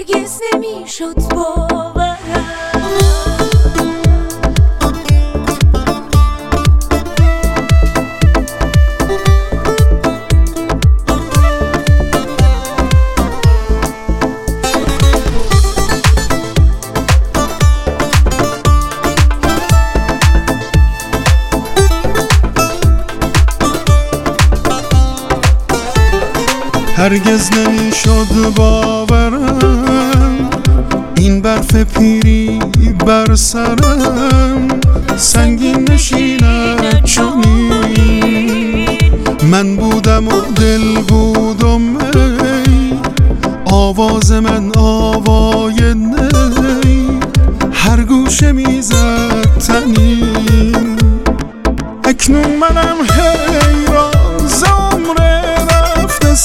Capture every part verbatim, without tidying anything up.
هرگز نمیشد باورم. هرگز نمیشد باورم این برف پیری بر سرم سنگین نشیند چنین. من بودم و دل بودم ای آواز من آوای نی هر گوشه میزد تنین. اکنون منم حیران زمره رفته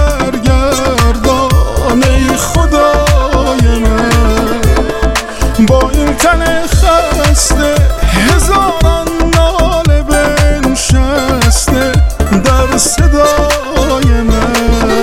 سرگردان ای خدای من با این تن خسته هزاران ناله بنشسته در صدای من.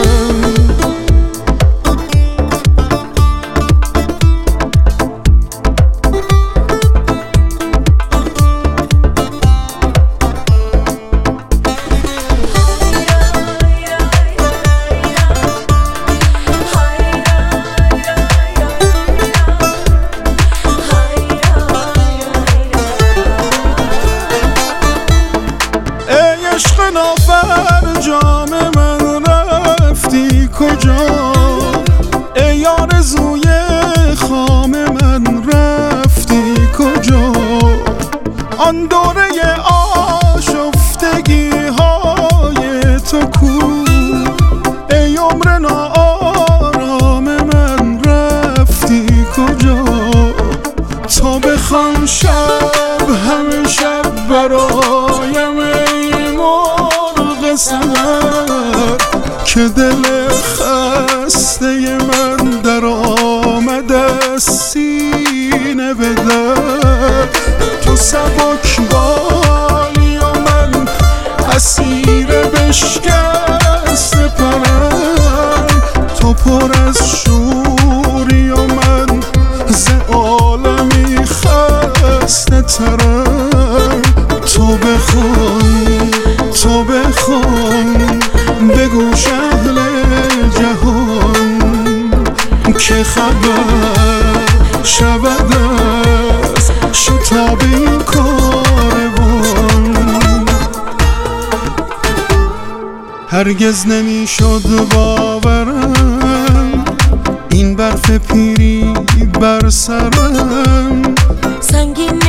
عشق نافرجام من رفتی کجا؟ ای آرزوی خام من رفتی کجا؟ آن دوره آشفتگی های تو کو؟ ای عمر ناآرام من رفتی کجا؟ تو بخوان شب همه شب برایم ای مرغ سحر که دل خسته من در آمد از سینه به در. تو سبک بالی و من اسیر بشکست پرم. تو پر از شوری و من ز عالمی خسته ترم. تو بخوان تو بخوان بگوش اهل جهان که خبر شود از شتاب این کاروان. هرگز نمیشد باورم این برف پیری بر سرم سنگین